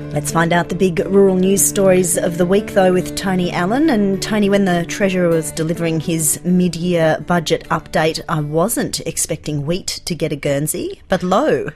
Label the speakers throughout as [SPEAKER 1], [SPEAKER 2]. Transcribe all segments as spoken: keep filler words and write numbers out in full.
[SPEAKER 1] Let's find out the big rural news stories of the week, though, with Tony Allen. And Tony, when the Treasurer was delivering his mid-year budget update, I wasn't expecting wheat to get a Guernsey, but lo.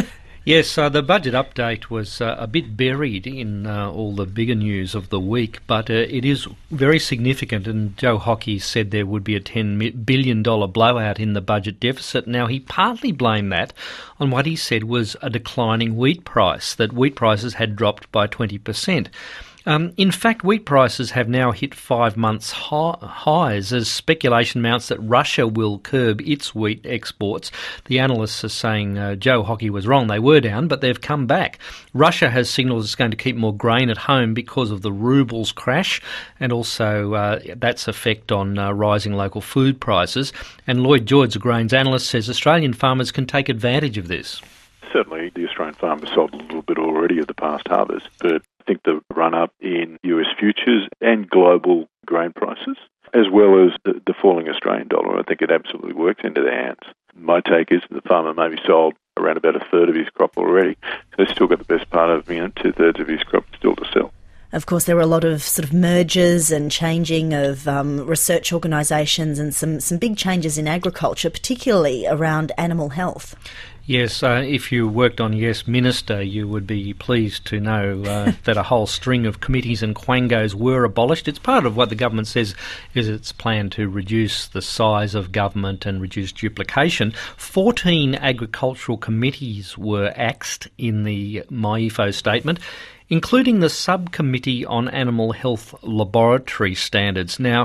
[SPEAKER 2] Yes, uh, the budget update was uh, a bit buried in uh, all the bigger news of the week, but uh, it is very significant, and Joe Hockey said there would be a ten billion dollars blowout in the budget deficit. Now, he partly blamed that on what he said was a declining wheat price, that wheat prices had dropped by twenty percent. Um, in fact, wheat prices have now hit five months high, highs as speculation mounts that Russia will curb its wheat exports. The analysts are saying uh, Joe Hockey was wrong. They were down, but they've come back. Russia has signalled it's going to keep more grain at home because of the ruble's crash and also uh, that's effect on uh, rising local food prices. And Lloyd George, a grains analyst, says Australian farmers can take advantage of this.
[SPEAKER 3] Certainly, the Australian farmers sold a little bit already of the past harvest, but I think the run-up in U S futures and global grain prices, as well as the, the falling Australian dollar, I think it absolutely works into their hands. My take is the farmer maybe sold around about a third of his crop already. So they've still got the best part of, you know, two-thirds of his crop still to sell.
[SPEAKER 1] Of course, there were a lot of sort of mergers and changing of um, research organisations and some, some big changes in agriculture, particularly around animal health.
[SPEAKER 2] Yes, uh, if you worked on Yes Minister, you would be pleased to know uh, that a whole string of committees and quangos were abolished. It's part of what the government says is its plan to reduce the size of government and reduce duplication. Fourteen agricultural committees were axed in the MyEFO statement, including the Subcommittee on Animal Health Laboratory Standards. Now,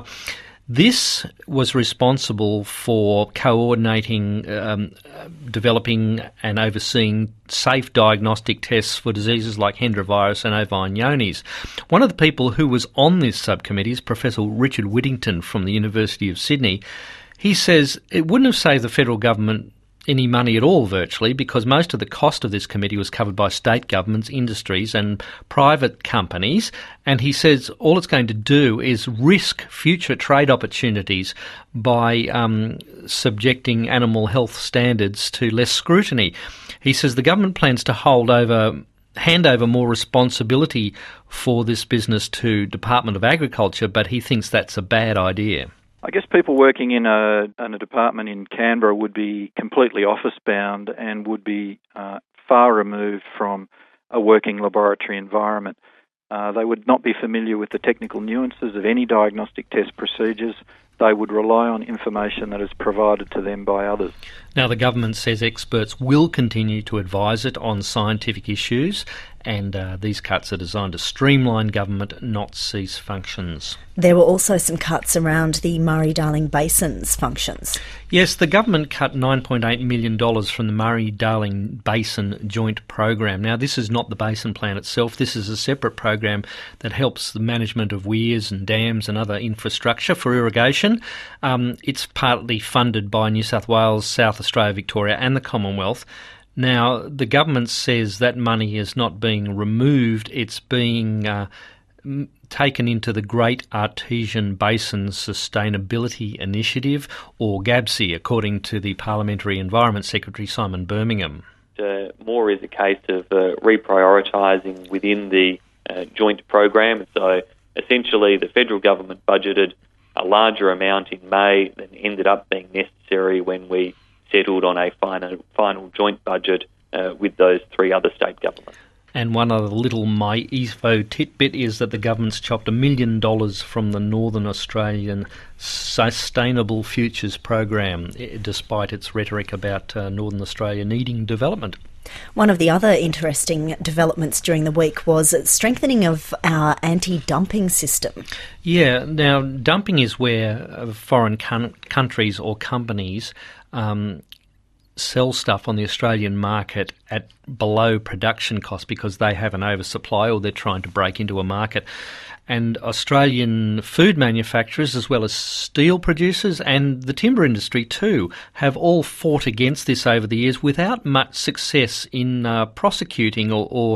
[SPEAKER 2] this was responsible for coordinating, um, developing and overseeing safe diagnostic tests for diseases like Hendra virus and ovine Johne's. One of the people who was on this subcommittee is Professor Richard Whittington from the University of Sydney. He says it wouldn't have saved the federal government any money at all, virtually, because most of the cost of this committee was covered by state governments, industries and private companies. And he says all it's going to do is risk future trade opportunities by um, subjecting animal health standards to less scrutiny. He says the government plans to hold over hand over more responsibility for this business to Department of Agriculture, but he thinks that's a bad idea.
[SPEAKER 4] I guess people working in a, in a department in Canberra would be completely office-bound and would be uh, far removed from a working laboratory environment. Uh, they would not be familiar with the technical nuances of any diagnostic test procedures. They would rely on information that is provided to them by others.
[SPEAKER 2] Now, the government says experts will continue to advise it on scientific issues, and uh, these cuts are designed to streamline government, not cease functions.
[SPEAKER 1] There were also some cuts around the Murray-Darling Basin's functions.
[SPEAKER 2] Yes, the government cut nine point eight million dollars from the Murray-Darling Basin Joint Program. Now, this is not the basin plan itself. This is a separate program that helps the management of weirs and dams and other infrastructure for irrigation. Um, it's partly funded by New South Wales, South Australia, Victoria and the Commonwealth. Now, the government says that money is not being removed, it's being uh, m- taken into the Great Artesian Basin Sustainability Initiative, or GABSI, according to the Parliamentary Environment Secretary Simon Birmingham.
[SPEAKER 5] Uh, more is a case of uh, reprioritising within the uh, joint program. So essentially the federal government budgeted a larger amount in May than ended up being necessary when we settled on a final, final joint budget uh, with those three other state governments.
[SPEAKER 2] And one other little MyEFO tidbit is that the government's chopped a million dollars from the Northern Australian Sustainable Futures program, despite its rhetoric about uh, Northern Australia needing development.
[SPEAKER 1] One of the other interesting developments during the week was strengthening of our anti-dumping system.
[SPEAKER 2] Yeah, now dumping is where foreign con- countries or companies um, sell stuff on the Australian market at below production cost because they have an oversupply or they're trying to break into a market. And Australian food manufacturers, as well as steel producers and the timber industry too, have all fought against this over the years without much success in uh, prosecuting or, or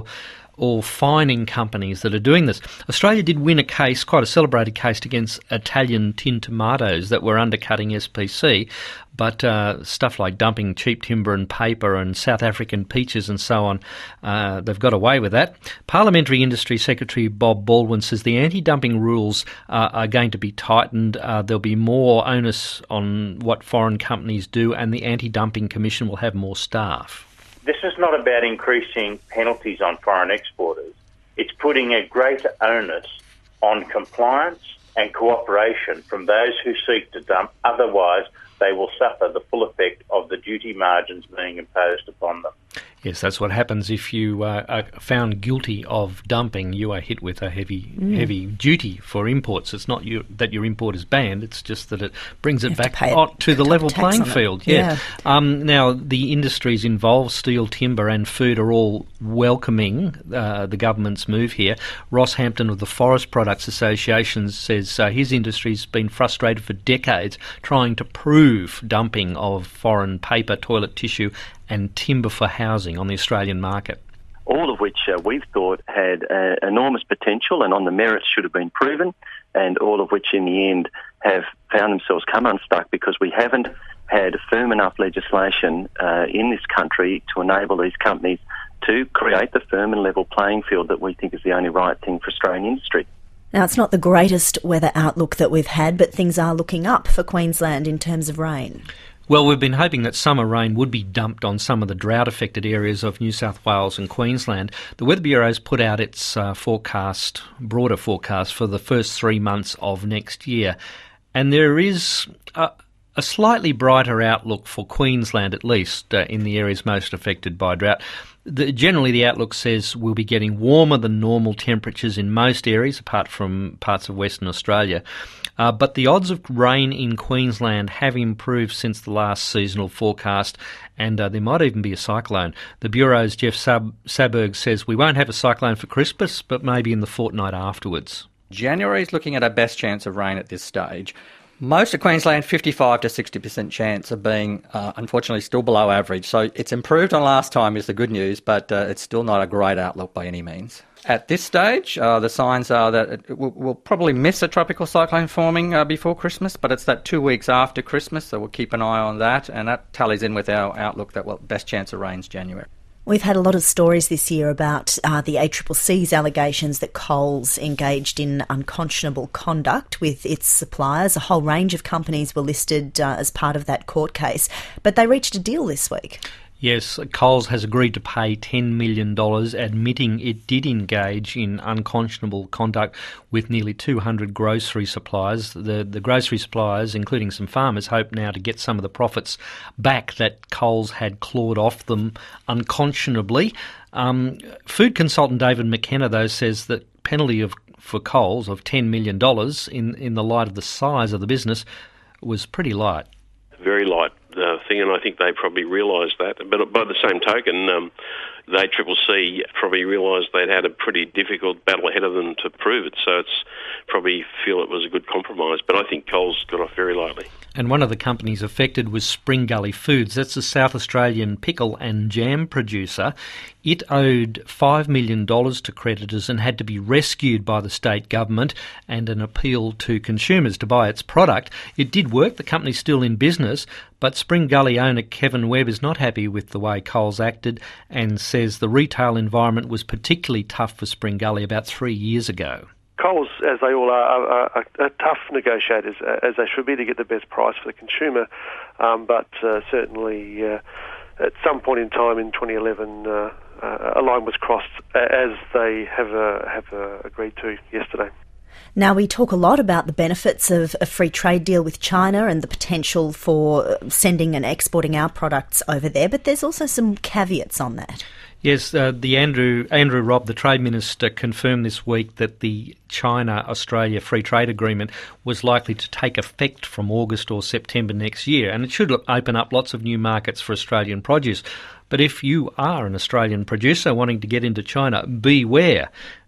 [SPEAKER 2] or fining companies that are doing this. Australia did win a case, quite a celebrated case, against Italian tin tomatoes that were undercutting S P C, but uh, stuff like dumping cheap timber and paper and South African peaches and so on, uh, they've got away with that. Parliamentary Industry Secretary Bob Baldwin says the anti-dumping rules uh, are going to be tightened. Uh, there'll be more onus on what foreign companies do, and the Anti-Dumping Commission will have more staff.
[SPEAKER 6] This is not about increasing penalties on foreign exporters. It's putting a greater onus on compliance and cooperation from those who seek to dump. Otherwise, they will suffer the full effect of the duty margins being imposed upon them.
[SPEAKER 2] Yes, that's what happens if you uh, are found guilty of dumping. You are hit with a heavy mm. heavy duty for imports. It's not you, that your import is banned, it's just that it brings it back to, to the level playing field. Yeah. yeah. Um, now, the industries involved, steel, timber and food, are all welcoming uh, the government's move here. Ross Hampton of the Forest Products Association says uh, his industry's been frustrated for decades trying to prove dumping of foreign paper, toilet tissue and timber for housing on the Australian market.
[SPEAKER 7] All of which uh, we've thought had uh, enormous potential and on the merits should have been proven, and all of which in the end have found themselves come unstuck because we haven't had firm enough legislation uh, in this country to enable these companies to create the firm and level playing field that we think is the only right thing for Australian industry.
[SPEAKER 1] Now, it's not the greatest weather outlook that we've had, but things are looking up for Queensland in terms of rain.
[SPEAKER 2] Well, we've been hoping that summer rain would be dumped on some of the drought-affected areas of New South Wales and Queensland. The Weather Bureau's put out its uh, forecast, broader forecast, for the first three months of next year. And there is a, a slightly brighter outlook for Queensland, at least, uh, in the areas most affected by drought. The, generally, the outlook says we'll be getting warmer than normal temperatures in most areas, apart from parts of Western Australia. Uh, but the odds of rain in Queensland have improved since the last seasonal forecast, and uh, there might even be a cyclone. The Bureau's Jeff Sab- Saberg says we won't have a cyclone for Christmas, but maybe in the fortnight afterwards.
[SPEAKER 8] January is looking at our best chance of rain at this stage. Most of Queensland, fifty-five to sixty percent chance of being, uh, unfortunately, still below average. So it's improved on last time is the good news, but uh, it's still not a great outlook by any means. At this stage, uh, the signs are that it, we'll, we'll probably miss a tropical cyclone forming uh, before Christmas, but it's that two weeks after Christmas, so we'll keep an eye on that, and that tallies in with our outlook that, well, best chance of rain's January.
[SPEAKER 1] We've had a lot of stories this year about uh, the A C C C's allegations that Coles engaged in unconscionable conduct with its suppliers. A whole range of companies were listed uh, as part of that court case, but they reached a deal this week.
[SPEAKER 2] Yes, Coles has agreed to pay ten million dollars, admitting it did engage in unconscionable conduct with nearly two hundred grocery suppliers. The, the grocery suppliers, including some farmers, hope now to get some of the profits back that Coles had clawed off them unconscionably. Um, food consultant David McKenna, though, says that penalty of for Coles of ten million dollars in, in the light of the size of the business was pretty light.
[SPEAKER 9] Very light. Uh, thing, and I think they probably realised that. But by the same token, um, they C C C probably realised they'd had a pretty difficult battle ahead of them to prove it, so it's probably feel it was a good compromise. But I think Coles got off very lightly.
[SPEAKER 2] And one of the companies affected was Spring Gully Foods. That's a South Australian pickle and jam producer. It owed five million dollars to creditors and had to be rescued by the state government and an appeal to consumers to buy its product. It did work. The company's still in business, but Spring Gully owner Kevin Webb is not happy with the way Coles acted and says the retail environment was particularly tough for Spring Gully about three years ago.
[SPEAKER 10] Coles, as they all are, are, are, are tough negotiators, as they should be, to get the best price for the consumer. Um, but uh, certainly, uh, at some point in time in twenty eleven, uh, uh, a line was crossed, as they have uh, have uh, agreed to yesterday.
[SPEAKER 1] Now, we talk a lot about the benefits of a free trade deal with China and the potential for sending and exporting our products over there, but there's also some caveats on that.
[SPEAKER 2] Yes, uh, the Andrew Andrew Robb, the Trade Minister, confirmed this week that the China-Australia Free Trade Agreement was likely to take effect from August or September next year, and it should open up lots of new markets for Australian produce. But if you are an Australian producer wanting to get into China, beware.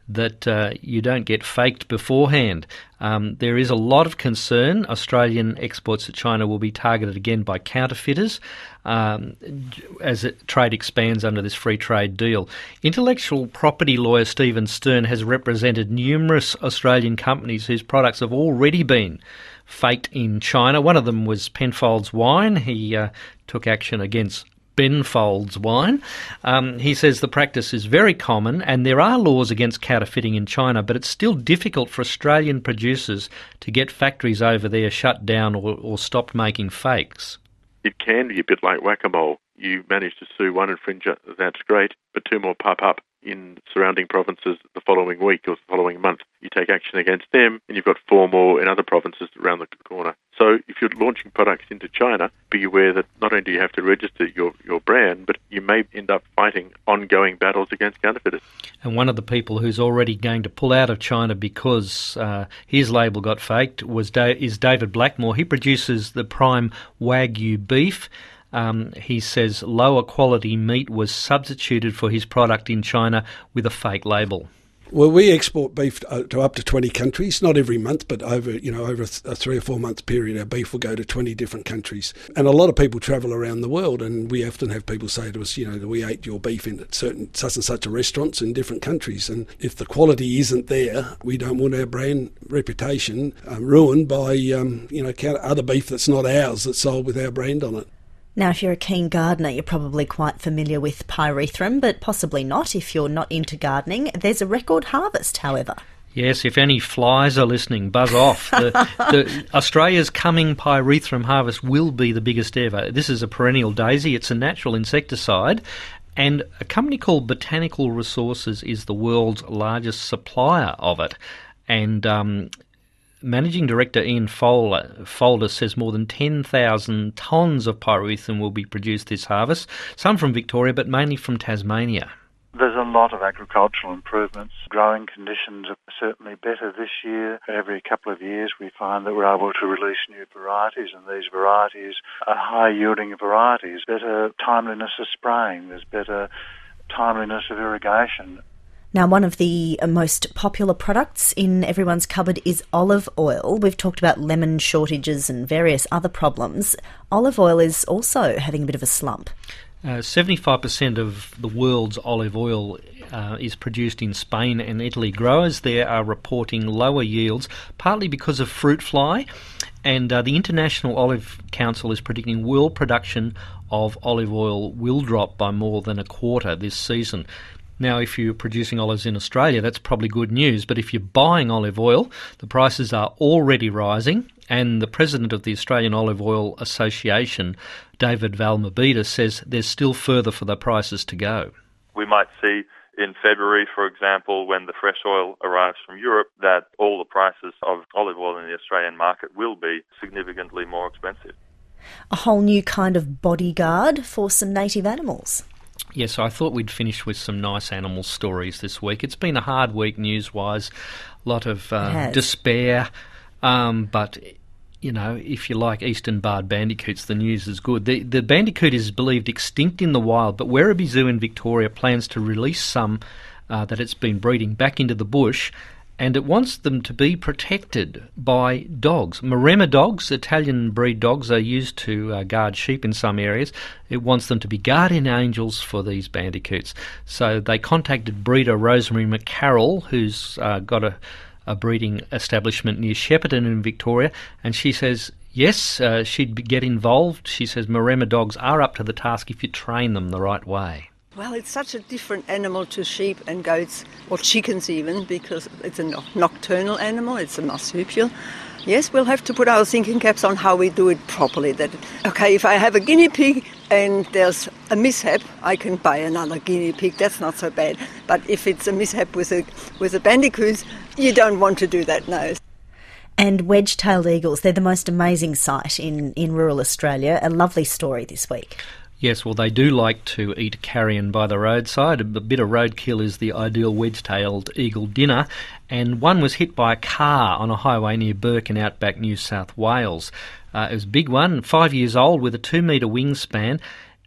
[SPEAKER 2] that uh, you don't get faked beforehand. Um, there is a lot of concern. Australian exports to China will be targeted again by counterfeiters um, as it, trade expands under this free trade deal. Intellectual property lawyer Stephen Stern has represented numerous Australian companies whose products have already been faked in China. One of them was Penfolds Wine. He uh, took action against Penfolds Wine. Um, he says the practice is very common and there are laws against counterfeiting in China, but it's still difficult for Australian producers to get factories over there shut down or, or stopped making fakes.
[SPEAKER 3] It can be a bit like whack-a-mole. You manage to sue one infringer, that's great, but two more pop up in surrounding provinces the following week or the following month. You take action against them and you've got four more in other provinces around the corner. So if you're launching products into China, be aware that not only do you have to register your, your brand, but you may end up fighting ongoing battles against counterfeiters.
[SPEAKER 2] And one of the people who's already going to pull out of China because uh, his label got faked was da- is David Blackmore. He produces the prime Wagyu beef. Um, he says lower quality meat was substituted for his product in China with a fake label.
[SPEAKER 11] Well, we export beef to, to up to twenty countries, not every month, but over you know over a, th- a three or four month period, our beef will go to twenty different countries. And a lot of people travel around the world, and we often have people say to us, you know, we ate your beef in certain such and such a restaurants in different countries, and if the quality isn't there, we don't want our brand reputation um, ruined by um, you know other beef that's not ours that's sold with our brand on it.
[SPEAKER 1] Now, if you're a keen gardener, you're probably quite familiar with pyrethrum, but possibly not if you're not into gardening. There's a record harvest, however.
[SPEAKER 2] Yes, if any flies are listening, buzz off. The, the, Australia's coming pyrethrum harvest will be the biggest ever. This is a perennial daisy. It's a natural insecticide. And a company called Botanical Resources is the world's largest supplier of it. And um, Managing Director Ian Folder says more than ten thousand tonnes of pyrethrum will be produced this harvest, some from Victoria but mainly from Tasmania.
[SPEAKER 12] There's a lot of agricultural improvements. Growing conditions are certainly better this year. Every couple of years we find that we're able to release new varieties, and these varieties are high-yielding varieties. Better timeliness of spraying, there's better timeliness of irrigation.
[SPEAKER 1] Now, one of the most popular products in everyone's cupboard is olive oil. We've talked about lemon shortages and various other problems. Olive oil is also having a bit of a slump.
[SPEAKER 2] Uh, seventy-five percent of the world's olive oil uh, is produced in Spain and Italy. Growers there are reporting lower yields, partly because of fruit fly, and uh, the International Olive Council is predicting world production of olive oil will drop by more than a quarter this season. Now, if you're producing olives in Australia, that's probably good news, but if you're buying olive oil, the prices are already rising, and the president of the Australian Olive Oil Association, David Valmabita, says there's still further for the prices to go.
[SPEAKER 13] We might see in February, for example, when the fresh oil arrives from Europe, that all the prices of olive oil in the Australian market will be significantly more expensive.
[SPEAKER 1] A whole new kind of bodyguard for some native animals.
[SPEAKER 2] Yes, I thought we'd finish with some nice animal stories this week. It's been a hard week news-wise, a lot of uh, despair, um, but, you know, if you like eastern barred bandicoots, the news is good. The, the bandicoot is believed extinct in the wild, but Werribee Zoo in Victoria plans to release some uh, that it's been breeding back into the bush, and it wants them to be protected by dogs. Maremma dogs, Italian breed dogs, are used to uh, guard sheep in some areas. It wants them to be guardian angels for these bandicoots. So they contacted breeder Rosemary McCarroll, who's uh, got a, a breeding establishment near Shepparton in Victoria, and she says, yes, uh, she'd get involved. She says Maremma dogs are up to the task if you train them the right way.
[SPEAKER 14] Well, it's such a different animal to sheep and goats, or chickens even, because it's a nocturnal animal, it's a marsupial. Yes, we'll have to put our thinking caps on how we do it properly. That okay, if I have a guinea pig and there's a mishap, I can buy another guinea pig, that's not so bad. But if it's a mishap with a, with a bandicoot, you don't want to do that, no.
[SPEAKER 1] And wedge-tailed eagles, they're the most amazing sight in, in rural Australia. A lovely story this week.
[SPEAKER 2] Yes, well, they do like to eat carrion by the roadside. A bit of roadkill is the ideal wedge-tailed eagle dinner, and one was hit by a car on a highway near Burke in outback New South Wales. Uh, it was a big one, five years old, with a two-metre wingspan.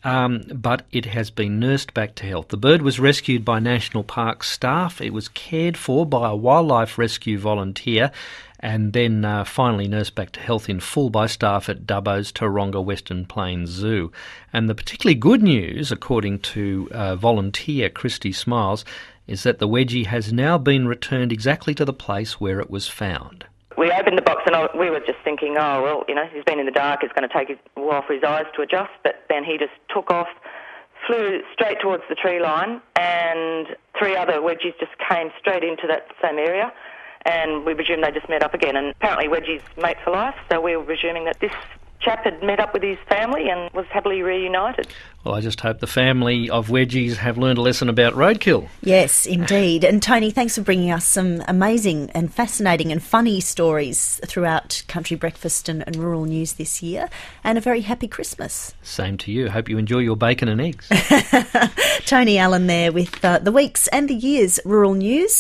[SPEAKER 2] um, but it has been nursed back to health. The bird was rescued by National Park staff. It was cared for by a wildlife rescue volunteer and then uh, finally nursed back to health in full by staff at Dubbo's Taronga Western Plains Zoo. And the particularly good news, according to uh, volunteer Christy Smiles, is that the wedgie has now been returned exactly to the place where it was found.
[SPEAKER 15] We opened the box and I, we were just thinking, oh, well, you know, he's been in the dark, it's going to take a while for his eyes to adjust, but then he just took off, flew straight towards the tree line, and three other wedgies just came straight into that same area, and we presumed they just met up again. And apparently wedgies mate for life, so we were presuming that this chap had met up with his family and was happily reunited.
[SPEAKER 2] Well, I just hope the family of wedgies have learned a lesson about roadkill.
[SPEAKER 1] Yes, indeed. And Tony, thanks for bringing us some amazing and fascinating and funny stories throughout Country Breakfast and, and Rural News this year. And a very happy Christmas.
[SPEAKER 2] Same to you. Hope you enjoy your bacon and eggs.
[SPEAKER 1] Tony Allen there with uh, the week's and the year's Rural News.